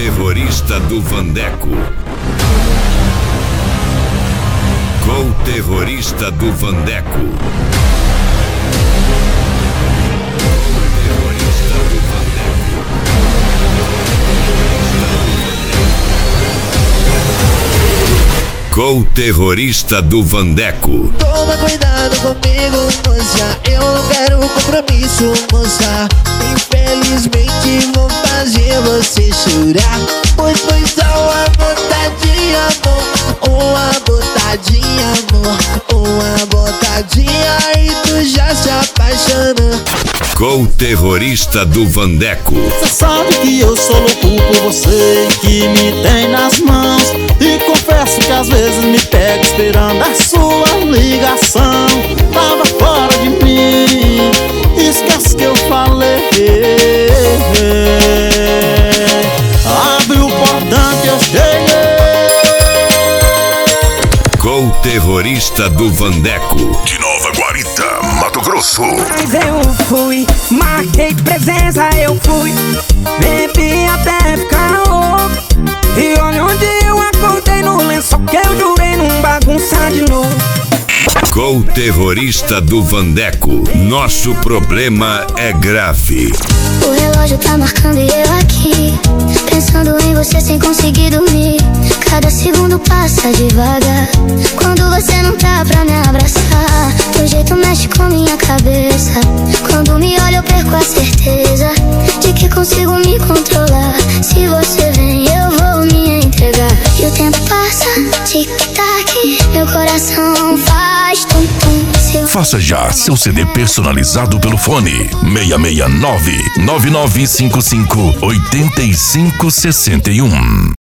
Co-terrorista do Vandeco. Co-terrorista do Vandeco. Co-terrorista do Vandeco. Toma cuidado comigo, moça, eu não quero compromisso, moça. Infelizmente vou fazer você chorar. Pois foi só uma botadinha, amor. Uma botadinha, amor. Uma botadinha e tu já se apaixonou. Co-terrorista do Vandeco. Cê sabe que eu sou louco por você e que me tem nas mãos. E confesso que às vezes me pego esperando a sua ligação. Tava fora de mim, esquece que eu falei. Abre o portão que eu cheguei. Co-terrorista do Vandeco. De Nova Guarita, Mato Grosso. Mas eu fui, marquei presença, eu fui. Bebi até ficar louco. E olha onde eu acordei no lençol que eu jurei não bagunçar de novo. Co-terrorista do Vandeco. Nosso problema é grave. O relógio tá marcando e eu aqui, pensando em você sem conseguir dormir. Cada segundo passa devagar, quando você não tá pra me abraçar. Teu jeito mexe com minha cabeça, quando me olha eu perco a certeza de que consigo me controlar. Se você vem eu vou me entregar. E o tempo passa, tic-tac, meu coração faz tum-tum. Faça já seu CD personalizado pelo fone 669 9955 8561.